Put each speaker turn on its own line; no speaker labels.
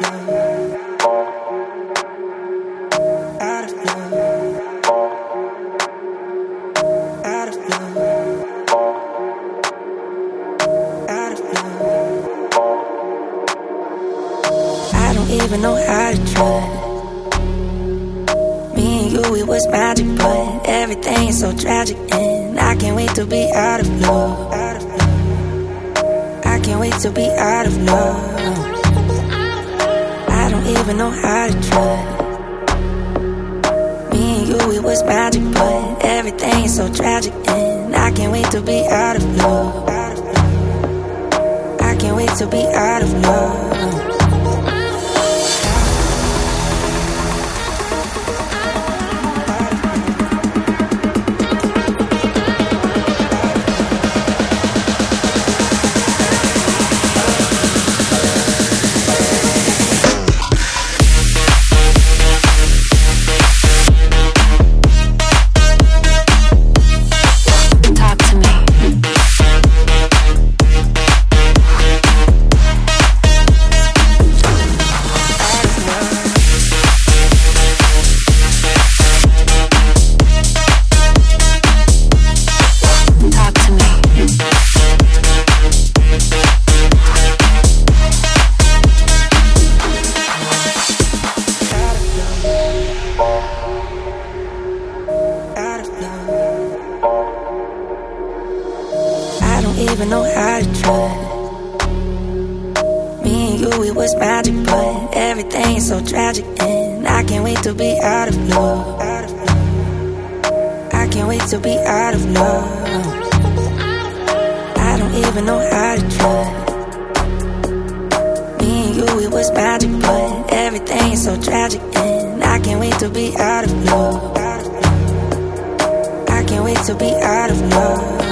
Even know how to trust. Me and you, it was magic, but everything is so tragic, and I can't wait to be out of love. I can't wait to be out of love. I don't even know how to trust. Me and you, it was magic, but everything is so tragic, and I can't wait to be out of love. I can't wait to be out of love. Even know how to trust. Me and you, it was magic, but everything is so tragic, and I can't wait to be out of love. I can't wait to be out of love. I don't even know how to trust. Me and you, it was magic, but everything is so tragic, and I can't wait to be out of love. I can't wait to be out of love.